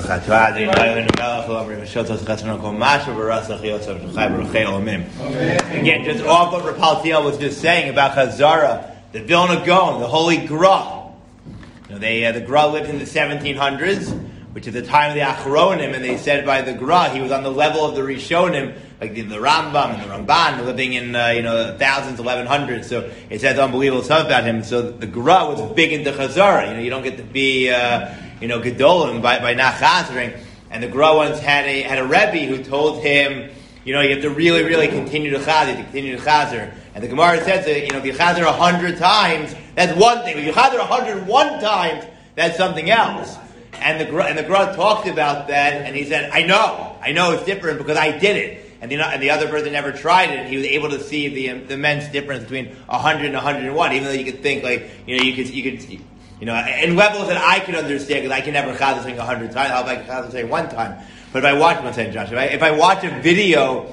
Again, just off what Rapaltiel was just saying about Chazara, the Vilna Gaon, the Holy Gra. The Gra lived in the 1700s, which is the time of the Achronim, and they said by the Gra he was on the level of the Rishonim, like the Rambam and the Ramban, living in thousands, 1100s. So it says unbelievable stuff about him. So the Gra was big into Chazara. You don't get to be Gedolim by not Chazering. And the Gra once had a Rebbe who told him, you have to really, really continue to Chazer. And the Gemara says that, if you Chazer 100 times, that's one thing. If you Chazer 101 times, that's something else. And the Gra talked about that, and he said, I know it's different because I did it. And the other person never tried it, and he was able to see the immense difference between 100 and 101, even though you could think you could in levels that I could understand, because I can never chazer something 100 times. How about I can chazer something one time? But if I watch, I'm saying, Josh, if I watch a video,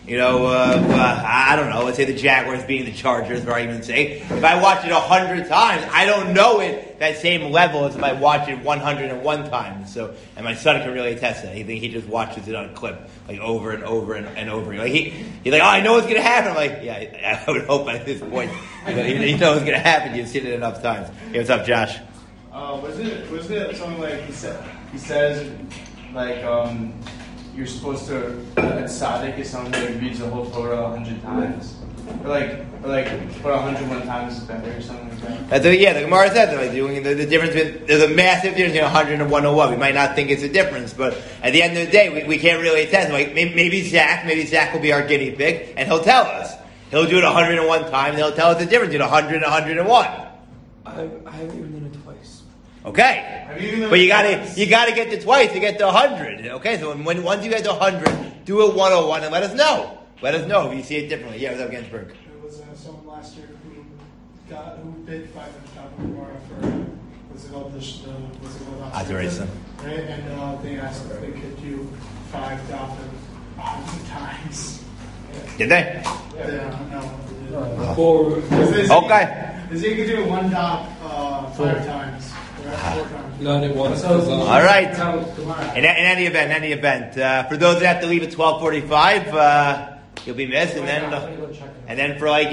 I don't know, let's say the Jaguars being the Chargers, for argument's sake, if I watch it 100 times, I don't know it that same level as if I watch it 101 times. So, and my son can really attest to that. He just watches it on a clip, like over and over and over. He's like, I know what's going to happen. I'm like, yeah, I would hope at this point, you know what's going to happen. You've seen it enough times. Hey, what's up, Josh? Wasn't it something like he says, like, you're supposed to, a tzaddik is someone that reads the whole Torah 100 times? Or like, but 101 times is better or something like that? The Gemara says that, like, the difference between, there's a massive difference between 100 and 101. We might not think it's a difference, but at the end of the day, we can't really attest. Like, maybe Zach will be our guinea pig, and he'll tell us. He'll do it 101 times, and he'll tell us the difference between 100 and 101. I haven't even done it twice. Okay, but you gotta get to twice to get to 100. Okay, so once you get to 100, do a 101 and let us know. Let us know if you see it differently. Yeah, what's up, Ginsburg? There was someone last year who bid $500,000 for what's it called? Adoration. Right, and they asked if they could do 5 dafim 100 times. Did they? Yeah, no. Okay. They said you could do 1 daf 5 times. 4 times. Not at once. All right. In any event, for those that have to leave at 12:45, you'll be missed, and then for the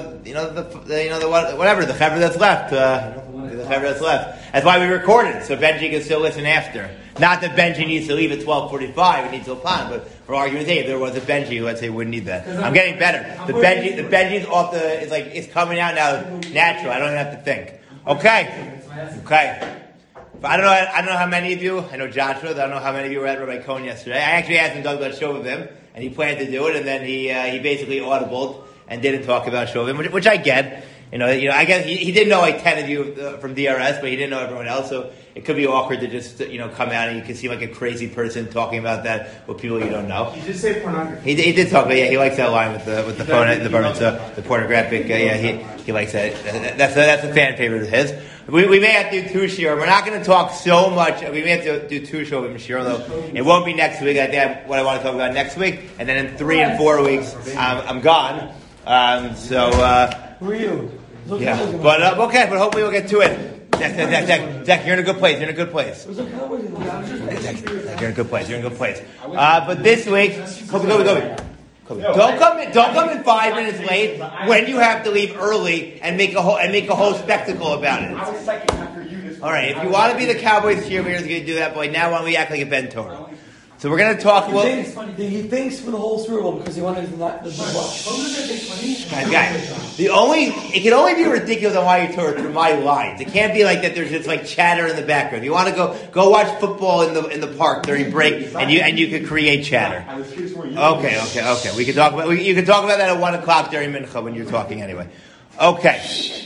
chevra that's left, That's why we recorded it, so Benji can still listen after. Not that Benji needs to leave at 12:45; he needs to plan. But for argument's sake, if there was a Benji who, let's say, wouldn't need that. I'm getting better. The Benji's off the. It's coming out now, natural. I don't even have to think. Okay. But I don't know how many of you. I know Joshua. I don't know how many of you were at Rabbi Cohen yesterday. I actually asked him to talk about Shovavim, and he planned to do it, and then he basically audibled and didn't talk about Shovavim, which I get. I guess he didn't know like 10 of you from DRS, but he didn't know everyone else. So it could be awkward to just come out and you can seem like a crazy person talking about that with people you don't know. He did say pornography. He did talk, but yeah, he likes that line with the phone and the bourbon, so the pornographic. He likes that. That's a fan favorite of his. We may have to do 2 shiur. We're not going to talk so much. We may have to do 2 Shovavim shiur, though it won't be next week. I think what I want to talk about next week, and then in 3 and 4 weeks, I'm gone. Who are you? Yeah, but hopefully we'll get to it. Zach, you're in a good place. Zach, you're in a good place. But this week, Kobe. Don't come in 5 minutes late when you have to leave early and make a whole spectacle about it. I was second after you this All right, if you want to be the Cowboys cheerleaders, you're going to do that. But now why don't we act like a Ben Torah? So we're going to talk. He thinks for the whole Super Bowl because he wanted to not watch. Guys, it can only be ridiculous on why you Torah through my lines. It can't be like that. There's just like chatter in the background. If you want to go watch football in the park during break, and you could create chatter. Okay. We can talk about you can talk about that at 1:00 during mincha when you're talking anyway. Okay.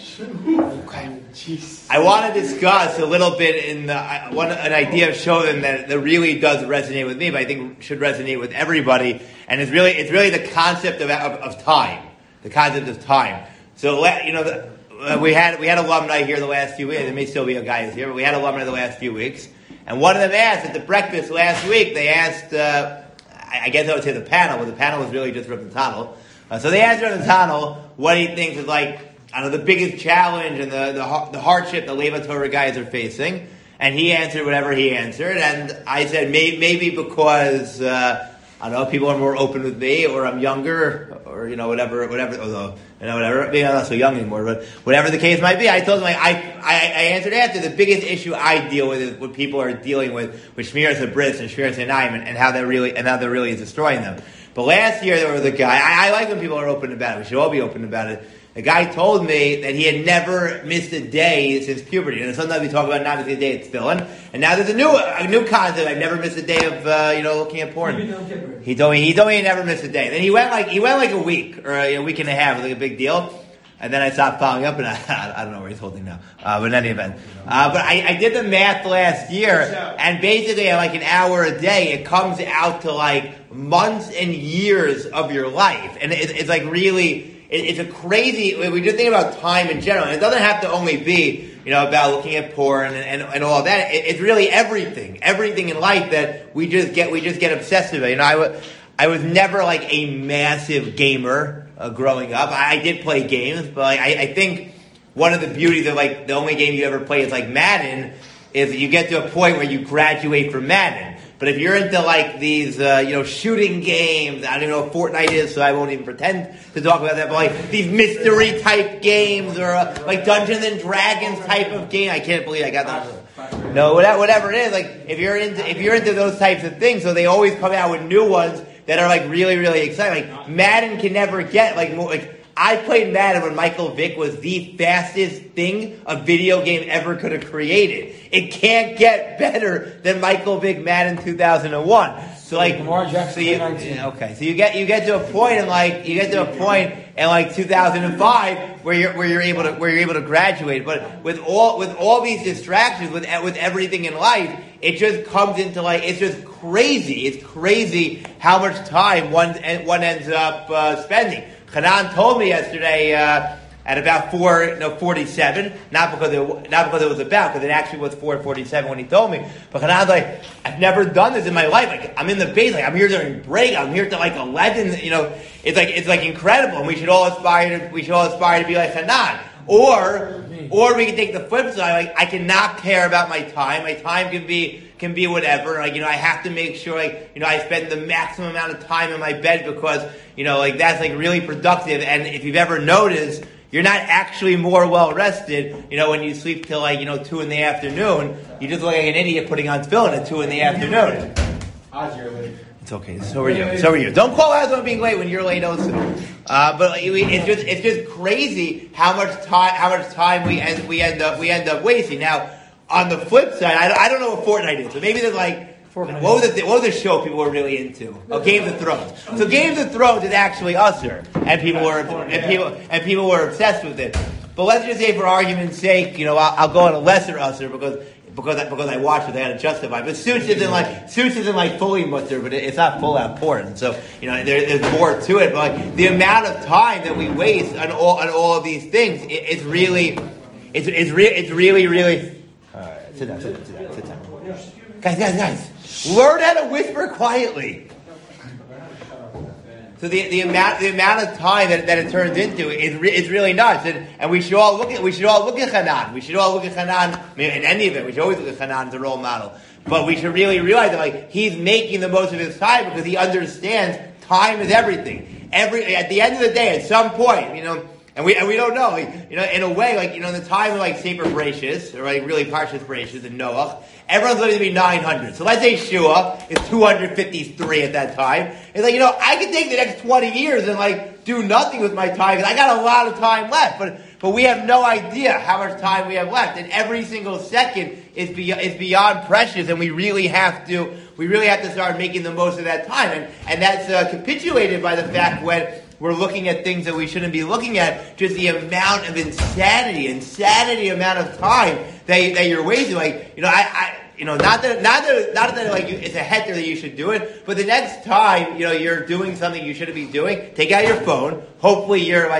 I want to discuss a little bit an idea of Shovavim that really does resonate with me, but I think should resonate with everybody. And it's really the concept of time. The concept of time. So we had alumni here the last few weeks. There may still be a guy who's here, but we had alumni the last few weeks. And one of them asked at the breakfast last week. They asked, I guess I would say the panel, but the panel was really just Reb Natanel. So they asked Reb Natanel what he thinks is like, the biggest challenge and the hardship the Leva Torah guys are facing. And he answered whatever he answered, and I said maybe because I don't know, people are more open with me, or I'm younger, or whatever. Although whatever, maybe I'm not so young anymore, but whatever the case might be, I told him I answered after the biggest issue I deal with is what people are dealing with Shmiras Habris and Shmiras Einayim, and how that really is destroying them. But last year there was a guy. I like when people are open about it. We should all be open about it. A guy told me that he had never missed a day since puberty. And sometimes we talk about not missing a day at Tefillin. And now there's a new concept. I've never missed a day of looking at porn. He told me he never missed a day. Then he went like a week or a week and a half, like a big deal. And then I stopped following up, and I don't know where he's holding now. But in any event, but I did the math last year, and basically at like an hour a day, it comes out to like months and years of your life, and it's like really. It's a crazy. We just think about time in general. And it doesn't have to only be, about looking at porn and all of that. It's really everything in life that we just get obsessed with. I was never like a massive gamer growing up. I did play games, but I think one of the beauties of like the only game you ever play is like Madden is that you get to a point where you graduate from Madden. But if you're into like these, shooting games, I don't know what Fortnite is, so I won't even pretend to talk about that. But like these mystery type games or like Dungeons and Dragons type of game, I can't believe I got that. No, whatever it is, like if you're into those types of things, so they always come out with new ones that are like really, really exciting. Like Madden can never get like more like. I played Madden when Michael Vick was the fastest thing a video game ever could have created. It can't get better than Michael Vick Madden 2001. So like, so you get to a point in like 2005 where you're able to graduate. But with all these distractions, with everything in life, it just comes into like it's just crazy. It's crazy how much time one ends up spending. Hanan told me yesterday at about 4:47, not because it was about, because it actually was 4:47 when he told me. But Hanan's like, I've never done this in my life. Like I'm in the base, like I'm here during break, I'm here till like 11. It's like incredible, and we should all aspire to be like Hanan. Or we can take the flip side. Like I cannot care about my time. My time can be whatever. Like I have to make sure I spend the maximum amount of time in my bed because that's like really productive. And if you've ever noticed, you're not actually more well rested. When you sleep till 2 in the afternoon, you just look like an idiot putting on tefillin at 2 in the afternoon. It's okay. So are you. Don't call out on being late when you're late also. But it's just crazy how much time we end up wasting. Now, on the flip side, I don't know what Fortnite is. So maybe there's like what was the show people were really into? Oh, Games of Thrones. So Games of Thrones is actually usher, and people were obsessed with it. But let's just say, for argument's sake, I'll go on a lesser usher because I watched it, I had to justify. But Suits isn't like fully mutter, but it's not full out porn. So there's more to it. But like the amount of time that we waste on all of these things, it's really. All right, sit down. Guys, learn how to whisper quietly. So the amount of time that it turns into is really nuts, and we should all look at Hanan. We should all look at Hanan. I mean, in any event, we should always look at Hanan as a role model. But we should really realize that like he's making the most of his time because he understands time is everything. At the end of the day, at some point, and we don't know, in a way, in the time of Sefer Bereshis, or really Parshas Bereshis and Noach, everyone's living to be 900. So let's say Shua is 253 at that time. It's I could take the next 20 years and do nothing with my time because I got a lot of time left. But we have no idea how much time we have left, and every single second is beyond precious, and we really have to start making the most of that time, and that's capitulated by the fact when we're looking at things that we shouldn't be looking at, just the amount of insanity amount of time that you're wasting. Not that it's a heter that you should do it, but the next time you're doing something you shouldn't be doing, take out your phone. Hopefully your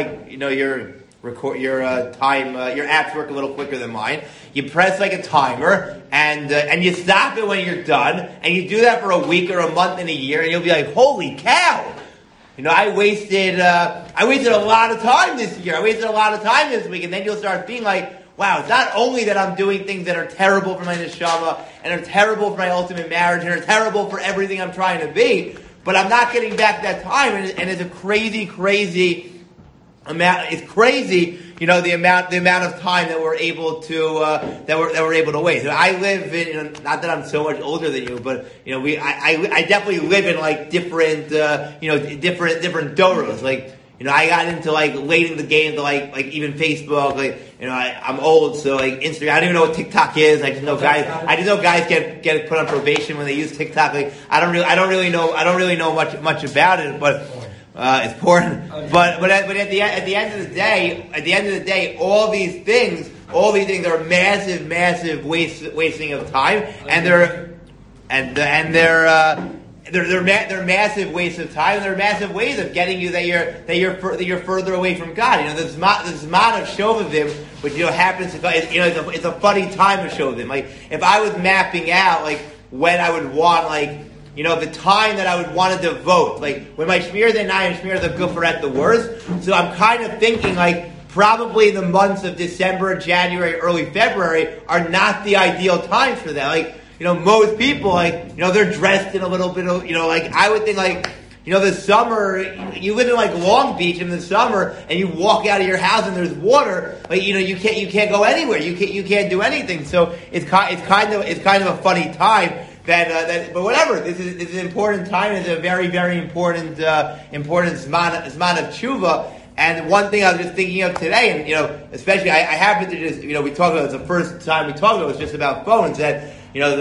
apps work a little quicker than mine. You press a timer and you stop it when you're done, and you do that for a week or a month and a year, and you'll be like, holy cow! I wasted a lot of time this year. I wasted a lot of time this week, and then you'll start being like, wow, it's not only that I'm doing things that are terrible for my neshama, and are terrible for my ultimate marriage, and are terrible for everything I'm trying to be, but I'm not getting back that time, and it's a crazy amount. It's crazy, the amount of time that we're able to that we're able to waste. I live in, not that I'm so much older than you, but I definitely live in like different different doros. Like I got into like late in the game to like even Facebook. Like I'm old, so like Instagram. I don't even know what TikTok is. I just know guys get put on probation when they use TikTok. Like I don't really know much about it, but. It's porn, but at the end of the day, all these things are massive wasting of time, and they're massive waste of time. And they're massive ways of getting you that you're further away from God. The Zman of Shovavim, which happens to it's a funny time of Shovavim. Like if I was mapping out like when I would want the time that I would want to devote, like when my Shmir the Night and Shmir the Guf are at the worst. So I'm kind of thinking like probably the months of December, January, early February are not the ideal times for that. Like most people they're dressed in a little bit of like I would think like the summer, you live in like Long Beach in the summer, and you walk out of your house and there's water. Like you can't go anywhere. You can't do anything. So it's kind of a funny time. But whatever. This is an important time. It's a very important zman of tshuva. And one thing I was just thinking of today, and especially I happened to just we talked about it, it's the first time we talked about it was just about phones. That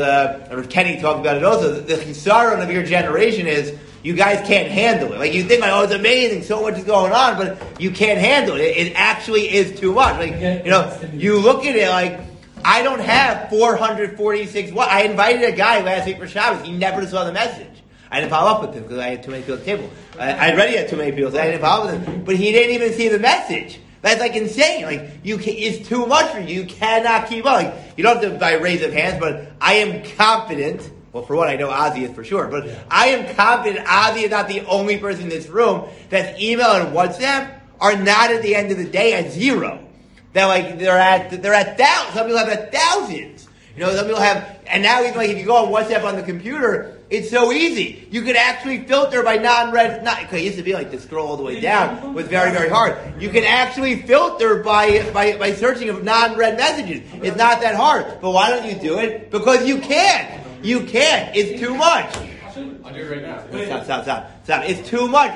Kenny talked about it also. The chisaron of your generation is you guys can't handle it. Like you think it's amazing, so much is going on, but you can't handle it. It actually is too much. Like you look at it like. I don't have 446. I invited a guy last week for Shabbos. He never saw the message. I didn't follow up with him because I had too many people at the table. I already had too many people, so I didn't follow up with him. But he didn't even see the message. That's like insane. Like it's too much for you. You cannot keep up. Like you don't have to by raise of hands, but I am confident. Well, for what I know, Ozzy is for sure. But I am confident Ozzy is not the only person in this room that's email and WhatsApp are not at the end of the day at zero. That they're at thousands. Some people have thousands. Some people have, and now even like if you go on WhatsApp on the computer, it's so easy. You could actually filter by non-read. It used to be like to scroll all the way down was very hard. You can actually filter by searching of non-read messages. It's not that hard. But why don't you do it? Because you can't. You can't. It's too much. I'll do it right now. Stop. It's too much.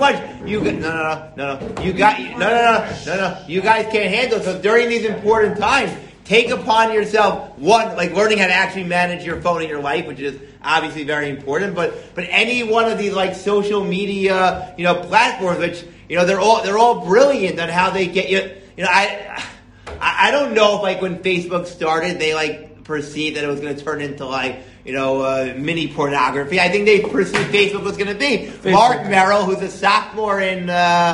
No. You guys can't handle it. So during these important times, take upon yourself like learning how to actually manage your phone in your life, which is obviously very important. But any one of these like social media, platforms, which they're all brilliant on how they get you. I don't know if like when Facebook started, they like perceived that it was going to turn into like. Mini pornography. I think they perceived Facebook was going to be. Mark Merrill, who's a sophomore in,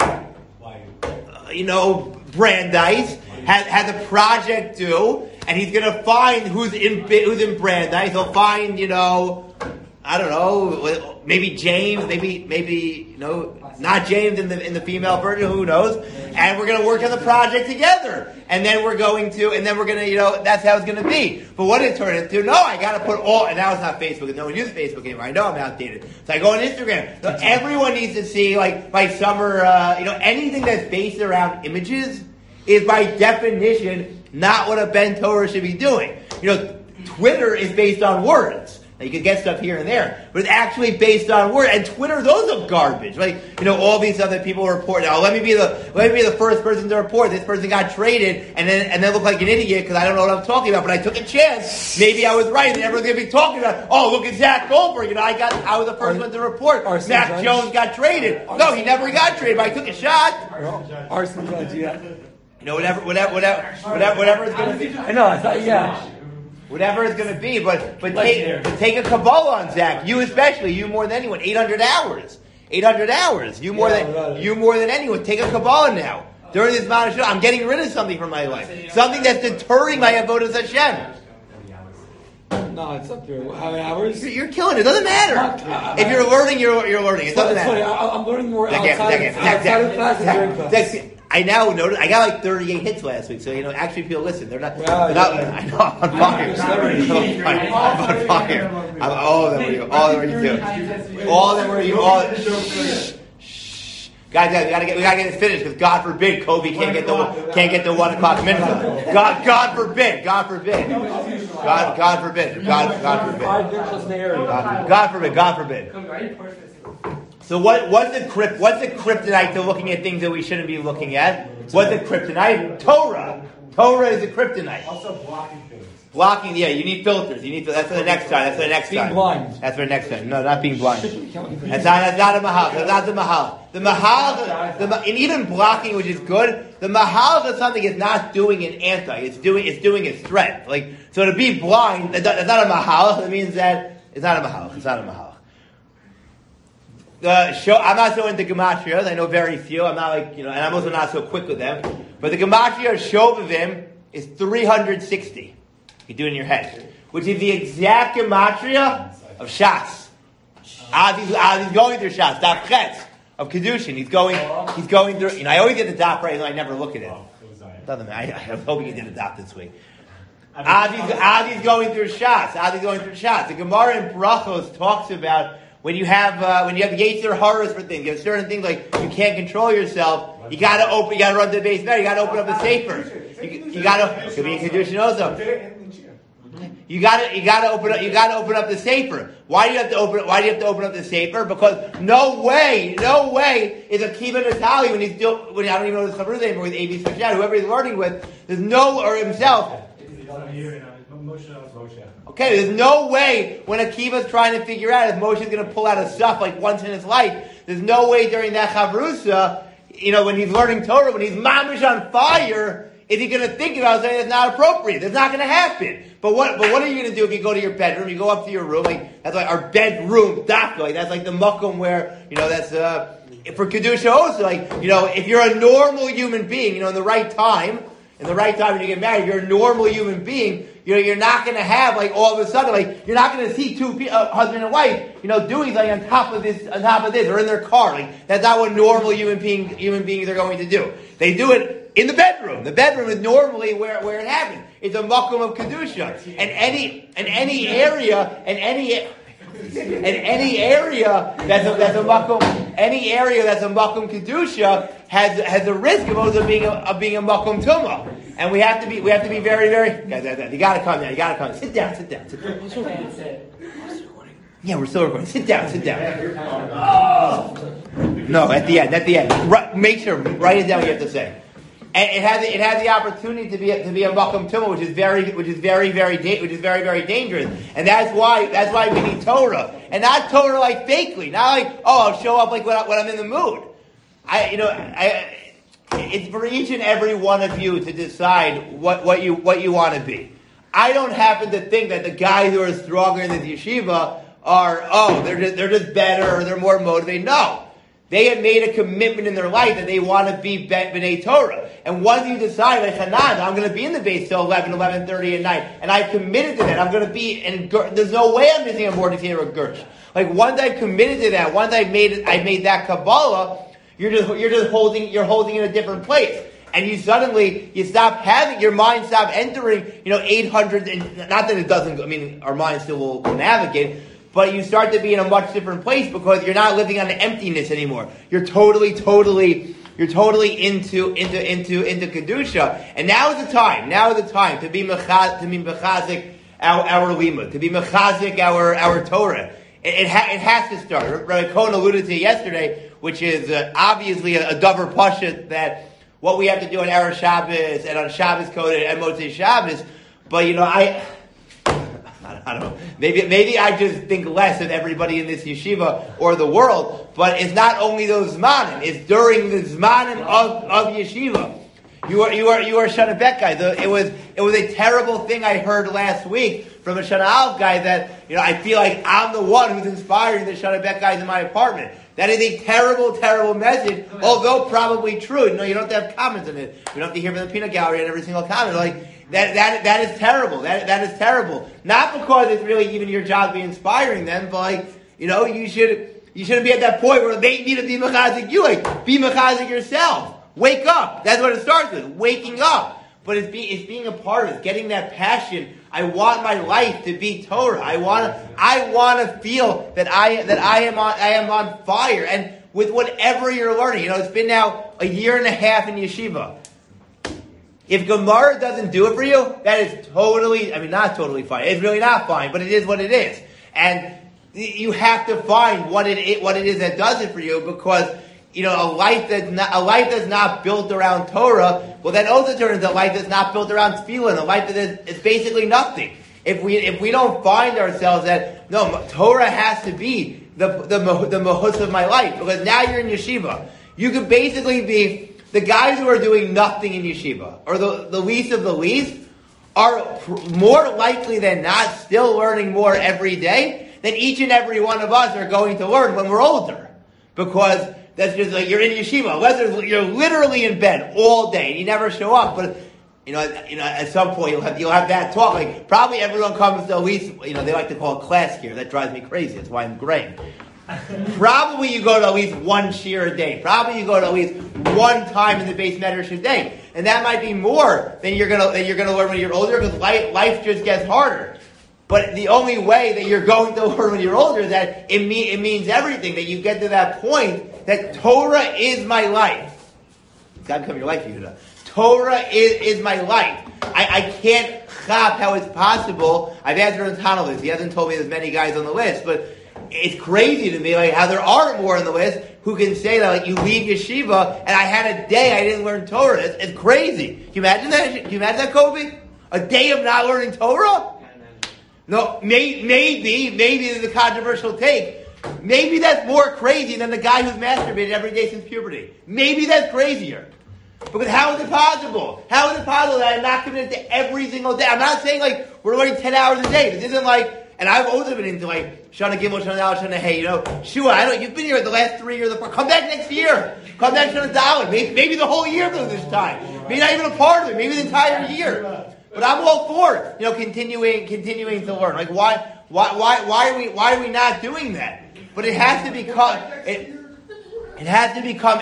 Brandeis, has a project due, and he's going to find who's in Brandeis. He'll find, I don't know, maybe James, maybe not James in the female version, who knows? And we're going to work on the project together. And then we're going to, that's how it's going to be. But what did it turn into? No, I got to put and now it's not Facebook. No one uses Facebook anymore. I know I'm outdated. So I go on Instagram. So everyone needs to see, like, by summer, anything that's based around images is by definition not what a Ben Torah should be doing. Twitter is based on words. You can get stuff here and there, but it's actually based on word. And Twitter, those are garbage. Like all these other people report. Now, let me be the first person to report this person got traded, and then look like an idiot because I don't know what I'm talking about. But I took a chance. Maybe I was right. And everyone's gonna be talking about. Oh, look at Zach Goldberg. I was the first one to report. Mac Jones got traded. No, he never got traded. But I took a shot. Arson Judge, yeah. Whatever it's gonna be. I know. I thought, yeah. Whatever it's going to be, but take a Kabbalah on Zach. You especially, you more than anyone. 800 hours. 800 hours. You more than anyone. Take a Kabbalah now. During this amount of show, I'm getting rid of something from my life. Something that's deterring my avodas Hashem. No, it's up there. How many hours? You're killing it. It doesn't matter. If you're learning, you're learning. It doesn't matter. I'm learning more outside of class than during class. I now notice I got like 38 hits last week, so actually people listen. They're not. Wow, they're not I know I'm on fire. I'm on fire. All of them were you. All of them were you too. All of them were you. Shh. Guys, we gotta get this finished because God forbid Kobe can't get the 1 o'clock minute. God forbid. God forbid. God forbid. God forbid. So what's the kryptonite to looking at things that we shouldn't be looking at? What's the kryptonite? Torah. Torah is the kryptonite. Also blocking things. Blocking, yeah, you need filters. That's for the next time. Being blind. That's for the next time. No, not being blind. That's not a mahal. That's not the mahal. The mahal, and even blocking, which is good, the mahal is something it's not doing an anti. It's doing a strength. So to be blind, that's not a mahal. It means that it's not a mahal. It's not a mahal. I'm not so into gematrias. I know very few. I'm not and I'm also not so quick with them. But the gematria of Shovavim is 360. You do it in your head, which is the exact gematria of Shas. As he's going through Shas, Daf Chetz of Kedushin. He's going through. I always get the daf right, and I never look at it. Doesn't matter. I'm hoping you did a daf this week. As he's going through Shas. The Gemara in Brachos talks about. When you have Yetzer Haras for things, you have certain things like you can't control yourself. You gotta run to the base there. You gotta open up the sefer. You gotta. It could be in Kedushin also. You gotta open up the sefer. Why do you have to open up the sefer? Because no way is Akiva Natali when I don't even know his Chavru's name, or with A.B. Sfashat, whoever he's learning with. Or himself. Okay, there's no way when Akiva's trying to figure out if Moshe's going to pull out a stuff like once in his life, there's no way during that Chavrusa, when he's learning Torah, when he's mamish on fire, is he going to think about something that's not appropriate? That's not going to happen. But what are you going to do if you go to your bedroom, you go up to your room, that's like our bedroom, dafka, that's like the makom where, that's, for Kedusha also, if you're a normal human being, in the right time when you get married, you're a normal human being, you're not going to have, all of a sudden, you're not going to see two husband and wife, doing something on top of this, or in their car. That's not what normal human beings are going to do. They do it in the bedroom. The bedroom is normally where it happens. It's a makom of kedusha. And any area that's a makom kedusha has a risk of also being a makom tumah. And we have to be very, very guys. You gotta come now. Sit down. Yeah, we're still recording. Sit down. No, at the end. Make sure write it down what you have to say. And it has the opportunity to be a makom tumah, which is very, very dangerous. And that's why we need Torah, and not Torah fakely, not I'll show up when I'm in the mood. It's for each and every one of you to decide what you want to be. I don't happen to think that the guys who are stronger in this yeshiva they're just better or they're more motivated. No. They have made a commitment in their life that they want to be B'nai Torah. And once you decide, I'm going to be in the base till 11:30 at night, and I've committed to that. I'm going to be, and there's no way I'm missing a morning tea or a gersh. Once I've committed to that, once I've made that Kabbalah, you're holding in a different place. And you stop having, your mind stop entering, 800, and not that it doesn't, our mind still will navigate, but you start to be in a much different place because you're not living on the emptiness anymore. You're totally into kedusha. And now is the time to be mechazik our limud, to be mechazik our Torah. It has to start. Rabbi Cohen alluded to it yesterday, which is obviously a davar pashut that what we have to do on Erev Shabbos and on Shabbos Code and Motzei Shabbos. But I don't know. Maybe I just think less of everybody in this yeshiva or the world. But it's not only those zmanim; it's during the zmanim of yeshiva. You are Shana Bet guy. It was a terrible thing I heard last week from a Shana Aleph guy that I feel like I'm the one who's inspiring the Shana Bet guys in my apartment. That is a terrible, terrible message, although probably true. You don't have to have comments on it. You don't have to hear from the peanut gallery on every single comment. That is terrible. That is terrible. Not because it's really even your job to be inspiring them, but you shouldn't be at that point where they need to be mechazik you. Be mechazik yourself. Wake up. That's what it starts with. Waking up. But it's being a part of it. Getting that passion. I want my life to be Torah. I want to feel that I am on fire. And with whatever you're learning, it's been now a year and a half in yeshiva. If Gemara doesn't do it for you, that is totally, not totally fine. It's really not fine, but it is what it is. And you have to find what it is that does it for you, because a life that's not built around Torah, well, that also turns into a life that's not built around tefillah, a life that is basically nothing. If we don't find ourselves that no, Torah has to be the mahus of my life, because now you're in yeshiva, you could basically be the guys who are doing nothing in yeshiva, or the least of the least, are more likely than not still learning more every day than each and every one of us are going to learn when we're older. Because that's just like you're in yeshiva, unless you're literally in bed all day and you never show up. But at some point you'll have that talk. Like probably everyone comes to at least they like to call it class here. That drives me crazy. That's why I'm graying. Probably you go to at least one shir a day. Probably you go to at least one time in the base medrash a day, and that might be more than you're gonna learn when you're older, because life just gets harder. But the only way that you're going to learn when you're older is that it means everything. That you get to that point that Torah is my life. It's got to become your life, Yehuda. Torah is my life. I can't chop how it's possible. I've asked Ron Tanel this. He hasn't told me there's many guys on the list, but it's crazy to me, like how there are more on the list who can say that, like, you leave yeshiva and I had a day I didn't learn Torah. It's crazy. Can you imagine that? Can you imagine that, Kobe? A day of not learning Torah? No, maybe there's a controversial take. Maybe that's more crazy than the guy who's masturbated every day since puberty. Maybe that's crazier. Because how is it possible? How is it possible that I'm not committed to every single day? I'm not saying like we're learning 10 hours a day. This isn't like. And I've also been into like Shana Gimel, Shana Dal, Shana Hey, Shua, you've been here the last 3 years. Come back next year. Come back Shana Dal. Maybe the whole year for this time. Maybe not even a part of it. Maybe the entire year. But I'm all for continuing to learn. Like why are we not doing that? But it has to become it has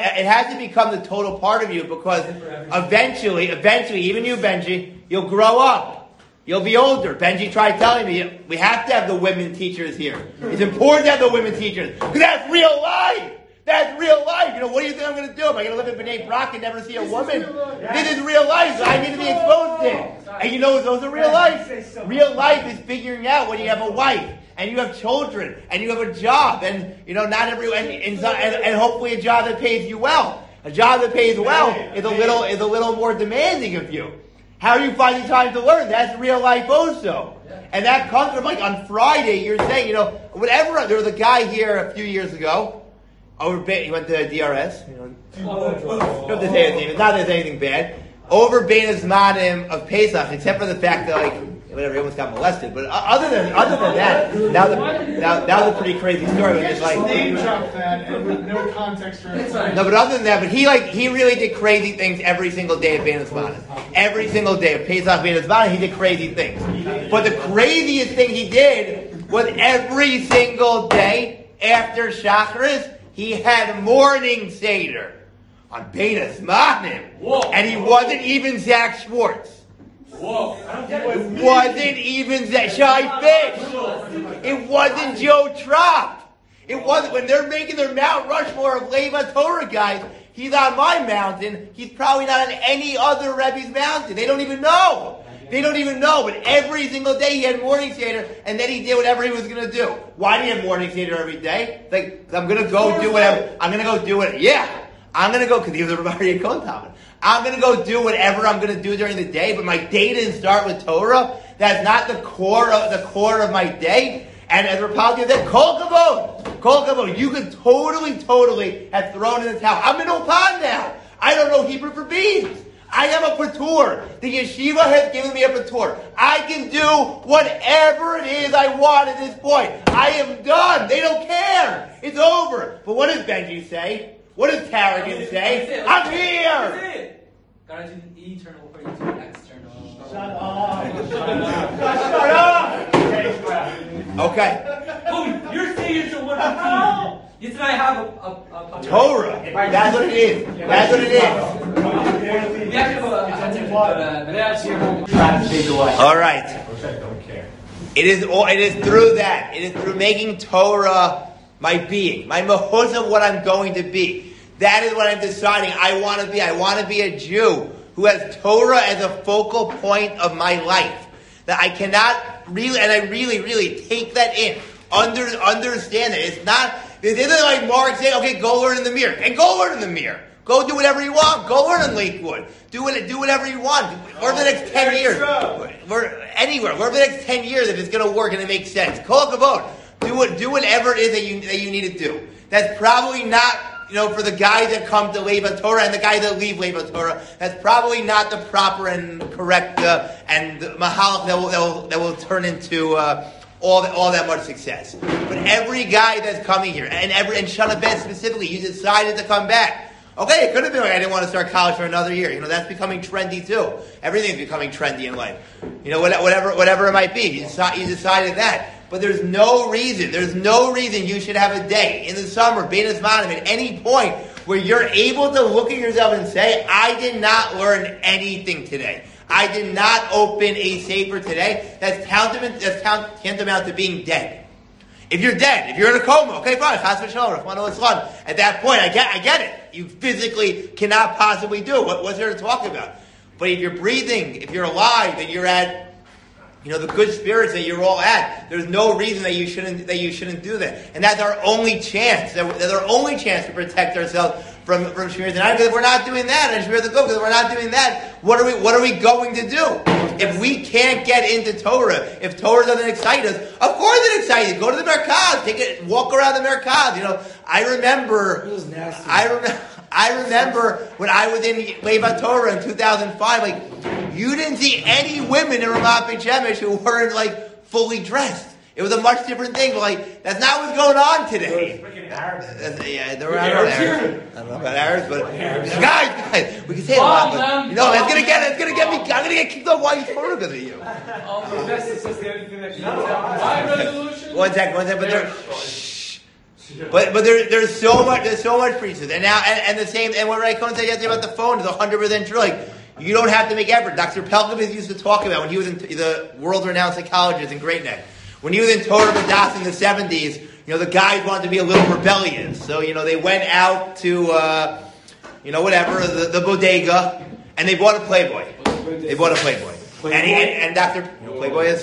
to become the total part of you, because eventually, even you, Benji, you'll grow up. You'll be older. Benji tried telling me, we have to have the women teachers here. It's important to have the women teachers. Because that's real life. That's real life. What do you think I'm going to do? Am I going to live in B'nai Brak and never see a woman? This is real life, so I need to be exposed to it. And those are real life. Real life is figuring out when you have a wife, and you have children, and you have a job, and, not everyone, and hopefully a job that pays you well. A job that pays well is a little more demanding of you. How are you finding time to learn? That's real life also. And that comes from, like, on Friday, you're saying, whatever. There was a guy here a few years ago. He went to DRS. You don't have to say his name. It's not that there's anything bad. Over Bein Hazmanim of Pesach, except for the fact that, like, whatever, he almost got molested. But other than that, that was a pretty crazy story. But just like name drop that and with no context or anything. No, but other than that, he really did crazy things every single day of Bein Hazmanim. Every single day of Pesach Bein Hazmanim, he did crazy things. But the craziest thing he did was every single day after Shacharis, he had morning Seder on Bein Hazmanim. And he wasn't even Zach Schwartz. Whoa. It wasn't even Shai Fish. It wasn't Joe Trop. It wasn't, when they're making their Mount Rushmore of Leva Torah guys, he's on my mountain. He's probably not on any other Rebbe's mountain. They don't even know. But every single day he had morning Seder, and then he did whatever he was going to do. Why do you have morning Seder every day? Like, I'm going to go do whatever. I'm going to go do it. Yeah. I'm going to go, because he was a Rabbi Yekon Talmud. I'm going to go do whatever I'm going to do during the day, but my day didn't start with Torah. That's not the core of my day. And as Rapaldi said, Kol Kavod. You could totally have thrown in the towel. I'm in Ulpan now. I don't know Hebrew for beans. I am a patur. The yeshiva has given me a patur. I can do whatever it is I want at this point. I am done. They don't care. It's over. But what does Benji say? What does Tarragon say? I'm here! Gotta do the eternal for you to the external. Shut up! Okay. Oh, you're saying it's a wonderful. Yes, and I have a Torah. That's what it is. We have to go All right. It is through that. It is through making Torah my being, my mahuz of what I'm going to be. That is what I'm deciding I want to be. I want to be a Jew who has Torah as a focal point of my life. That I cannot really, and I really, really take that in. Understand it. It isn't like Mark saying, okay, go learn in the mirror. And go learn in the mirror. Go do whatever you want. Go learn in Lakewood. Do whatever you want. Or the next 10 years. Anywhere. Wherever the next 10 years, if it's going to work and it makes sense. Kol kavod. Do whatever it is that you need to do. That's probably not, for the guys that come to Leva Torah and the guys that leave Leva Torah, that's probably not the proper and correct and mahalach that will turn into all that much success. But every guy that's coming here, and Shana Ben specifically, you decided to come back. Okay, it could have been like I didn't want to start college for another year. That's becoming trendy too. Everything's becoming trendy in life. Whatever it might be. You decided that. But there's no reason you should have a day in the summer, Bein Hazmanim, at any point where you're able to look at yourself and say, I did not learn anything today. I did not open a sefer today. That's tantamount to being dead. If you're dead, if you're in a coma, okay, fine, chas v'shalom, at that point, I get it. You physically cannot possibly do it. What's there to talk about? But if you're breathing, if you're alive, and you're at the good spirits that you're all at, there's no reason that you shouldn't do that. And that's our only chance. That's our only chance to protect ourselves from Shmiras Einayim. Because if we're not doing that, and Shmiras HaGuf, because if we're not doing that, what are we going to do? If we can't get into Torah, if Torah doesn't excite us, of course it excites you. Go to the Merkaz, walk around the Merkaz. I remember when I was in Leva Torah in 2005, you didn't see any women in Ramat Beit Shemesh who weren't fully dressed. It was a much different thing, but that's not what's going on today. There were Arabs. I don't know about Arabs, but guys, we can say a lot, but it's gonna get me. I'm gonna get kicked off. Why you Torah because of you? One second, but there's so much preachers, and now and the same, and what Ray Cohen said yesterday about the phone is 100% true. You don't have to make effort. Dr. Pelkovitz used to talk about when he was the world-renowned psychologist in Great Neck. When he was in Torah B'das in the 70s, the guys wanted to be a little rebellious. So, they went out to, the bodega, and they bought a Playboy. And Dr. Playboy is?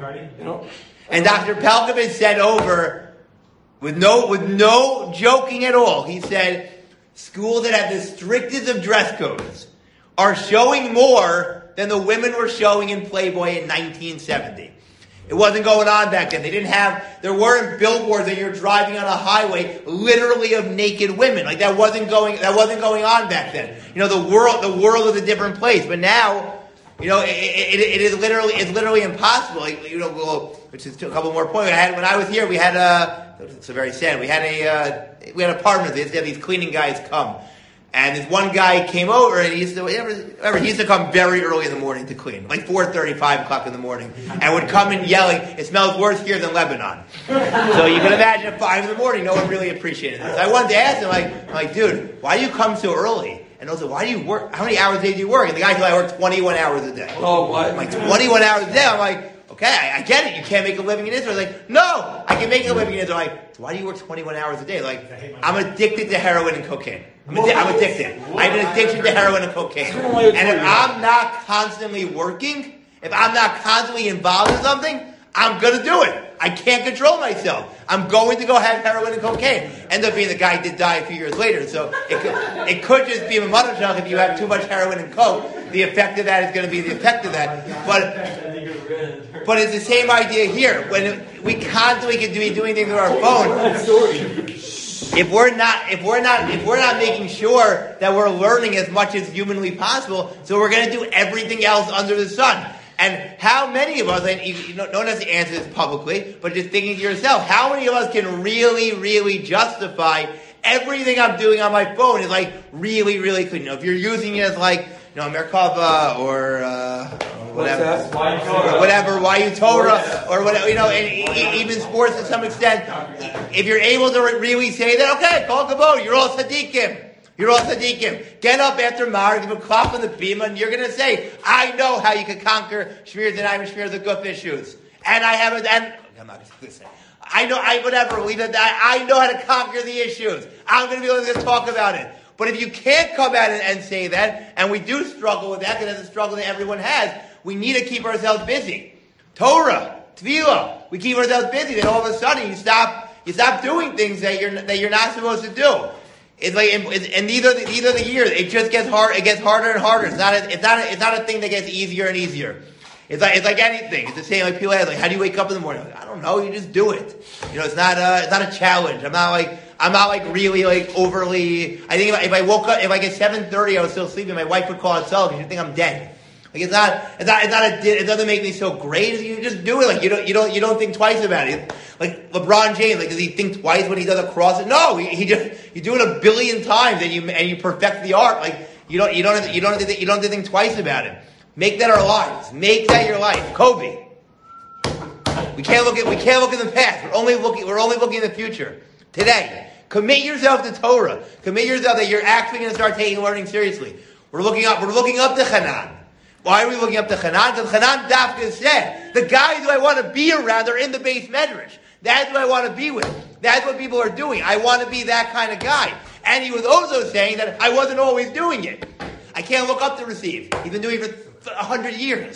And Dr. Pelkovitz said over, with no joking at all, he said, schools that have the strictest of dress codes are showing more than the women were showing in Playboy in 1970. It wasn't going on back then. There weren't billboards that you're driving on a highway literally of naked women. That wasn't going on back then. The world is a different place. But now, it's literally impossible. Which is a couple more points. When I was here, we had it's very sad. We had apartments. They used to have these cleaning guys come. And this one guy came over, and he used to come very early in the morning to clean, 4:30, 5 o'clock in the morning, and would come in yelling, "It smells worse here than Lebanon." So you can imagine at 5 in the morning, no one really appreciated this. I wanted to ask him, dude, why do you come so early? And also, why do you work? How many hours a day do you work? And the guy said, I work 21 hours a day. Oh, what? I'm 21 hours a day. I'm okay, I get it. You can't make a living in Israel. No, I can make a living in Israel. Why do you work 21 hours a day? I'm addicted to heroin and cocaine. I'm addicted. I have an addiction to heroin and cocaine. And if I'm not constantly working, if I'm not constantly involved in something, I'm going to do it. I can't control myself. I'm going to go have heroin and cocaine. End up being the guy did die a few years later. So it could just be a mother child if you have too much heroin and coke. The effect of that is going to be the effect of that. But it's the same idea here. When we constantly can be doing things with our phone. If we're not making sure that we're learning as much as humanly possible, so we're going to do everything else under the sun. And how many of us, and no one has to answer this publicly, but just thinking to yourself, how many of us can really, really justify everything I'm doing on my phone is really, really clean? If you're using it as Merkava or whatever, YU Torah or whatever, and even sports to some extent. If you're able to really say that, okay, Kol Kavod, you're all tzaddikim. You're all tzaddikim. Get up after Mar, give a clap on the bima, and you're going to say, I know how you can conquer Shmir Dinaim and Shmir Zaguf issues. And I have it, and I'm not going to say, I know how to conquer the issues. I'm going to be able to talk about it. But if you can't come at it and say that, and we do struggle with that, because that's a struggle that everyone has, we need to keep ourselves busy. Torah, Tefillah, we keep ourselves busy, then all of a sudden you stop doing things that you're not supposed to do. It's like, and these are the years. It just gets hard. It gets harder and harder. It's not a thing that gets easier and easier. It's like anything. It's the same. Like people ask, like, how do you wake up in the morning? Like, I don't know. You just do it. It's not a challenge. I'm not like really like overly. I think if I woke up, if like at 7:30 I was still sleeping, my wife would call and tell me, she'd think I'm dead. Like it doesn't make me so great. You just do it. Like you don't think twice about it. Like LeBron James, like does he think twice when he does a cross? No, you do it a billion times and you perfect the art. Like you don't have to think twice about it. Make that our lives. Make that your life. Kobe. We can't look in the past. We're only looking in the future. Today. Commit yourself to Torah. Commit yourself that you're actually going to start taking learning seriously. We're looking up to Hanan. Why are we looking up to Hanan? Because Hanan Dafka said, the guys who I want to be around are in the base medrash. That's who I want to be with. That's what people are doing. I want to be that kind of guy. And he was also saying that I wasn't always doing it. I can't look up to receive. He's been doing it for 100 years.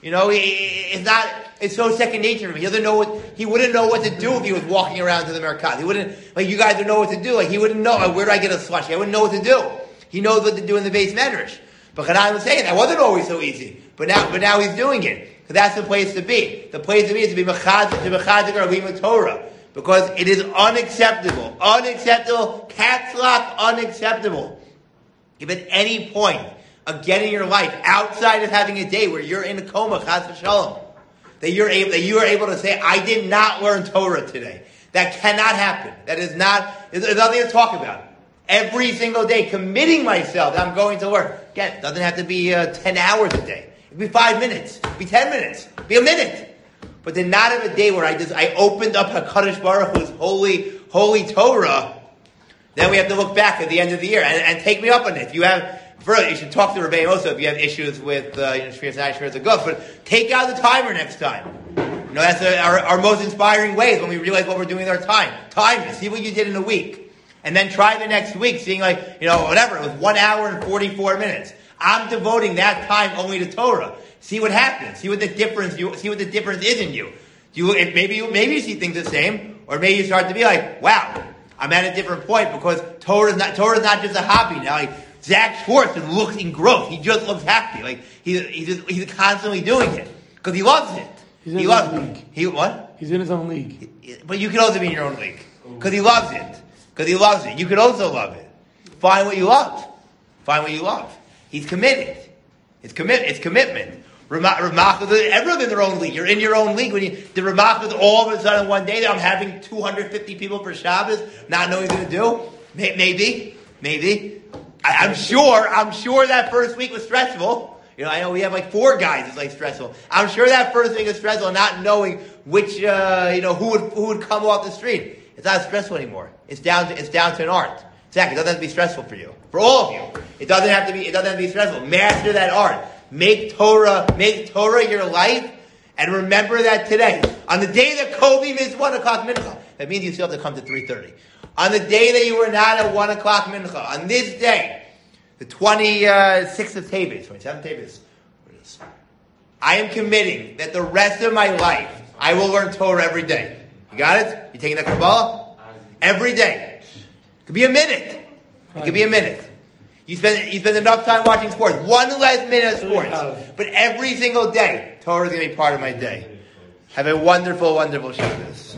It's so second nature to him. He wouldn't know what to do if he was walking around to the Merkaz. He wouldn't, like you guys would know what to do. Like he wouldn't know, where do I get a slushie? I wouldn't know what to do. He knows what to do in the base medrash. But Hanan was saying that wasn't always so easy. But now he's doing it. Because that's the place to be. The place to be is to be mechazik or Torah. Because it is unacceptable. Unacceptable. Caps lock, unacceptable. If at any point again in your life, outside of having a day where you're in a coma, chas v'shalom, that you are able to say, I did not learn Torah today. That cannot happen. There's nothing to talk about. Every single day, committing myself that I'm going to learn. Again, it doesn't have to be 10 hours a day. It could be 5 minutes. It could be 10 minutes. It could be a minute. But to not have a day where I opened up HaKadosh Baruch Hu's holy Torah, then we have to look back at the end of the year and take me up on it. If you have, you should talk to Rebbe also if you have issues with Shmir Sinai, Shmir Zaguf, but take out the timer next time. That's our most inspiring ways when we realize what we're doing with our time. Time it. See what you did in a week. And then try the next week, seeing whatever, it was 1 hour and 44 minutes. I'm devoting that time only to Torah. See what happens. See what the difference is in you. Maybe you see things the same, or maybe you start to be like, wow, I'm at a different point because Torah is not just a hobby now. Like Zach Schwartz is looking growth. He just looks happy. Like he's constantly doing it because he loves it. He loves it. He's in his own league. But you can also be in your own league because he loves it. Because he loves it. You could also love it. Find what you love. Find what you love. He's committed. It's commitment. Everyone's in their own league. You're in your own league. When the Ramach is all of a sudden one day that I'm having 250 people for Shabbos, not knowing what to do. Maybe. I'm sure that first week was stressful. I know we have like 4 guys. It's like stressful. I'm sure that first week is stressful, not knowing which who would come off the street. It's not stressful anymore. It's down to an art. Exactly. It doesn't have to be stressful for you. For all of you. It doesn't have to be stressful. Master that art. Make Torah your life, and remember that today. On the day that Kobe missed 1 o'clock mincha, that means you still have to come to 3:30. On the day that you were not at 1 o'clock mincha, on this day, the 26th of Teves, 27th Teves, I am committing that the rest of my life, I will learn Torah every day. You got it? You taking that Kabbalah? Every day. It could be a minute. It could be a minute. You spend enough time watching sports. 1 less minute of sports. But every single day, Torah is going to be part of my day. Have a wonderful, wonderful Shabbos.